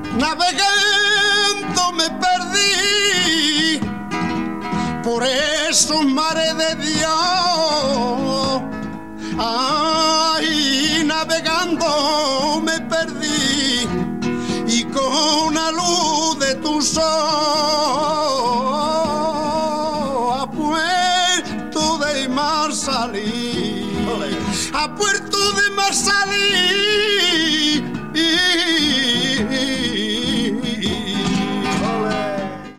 navegando me perdí por esos mares de Dios. Ay, navegando me perdí y con la luz de tu sol a Puerto de Mar salí, a Puerto de Mar salí.